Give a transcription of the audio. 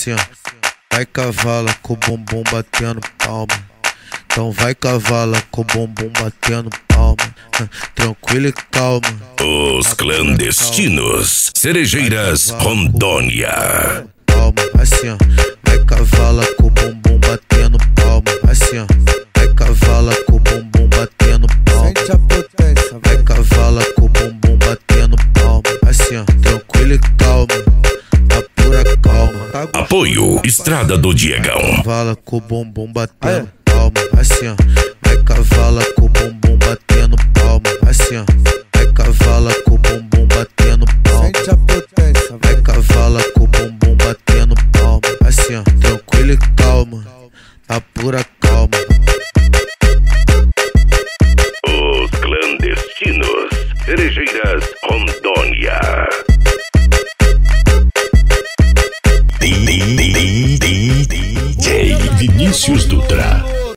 assim, ó. Vai cavala com o bumbum batendo palma. Então vai cavala com o bumbum batendo palma. Tranquilo e calma. Os clandestinos, Cerejeiras, Rondônia. Palma, assim, ó. Vai cavala com o bumbum batendo palma. Assim, ó. Vai cavala com o bumbum batendo palma. Sente a potência, vai cavala com o bumbum batendo palma. Assim, ó. Tranquilo e calma. Na pura calma. Apoio Estrada do Diegão. Cavala com o bumbum batendo palma. Assim, ó. Vai cavala com o bumbum batendo palma. Assim, ó. Vai cavala com o bumbum batendo palma. Sente a potência, vai cavala com o bumbum batendo palma. Assim, ó. Tranquilo e calma. Na pura calma. Os clandestinos, Cerejeiras, Rondônia. DJ Vinícius Dutra.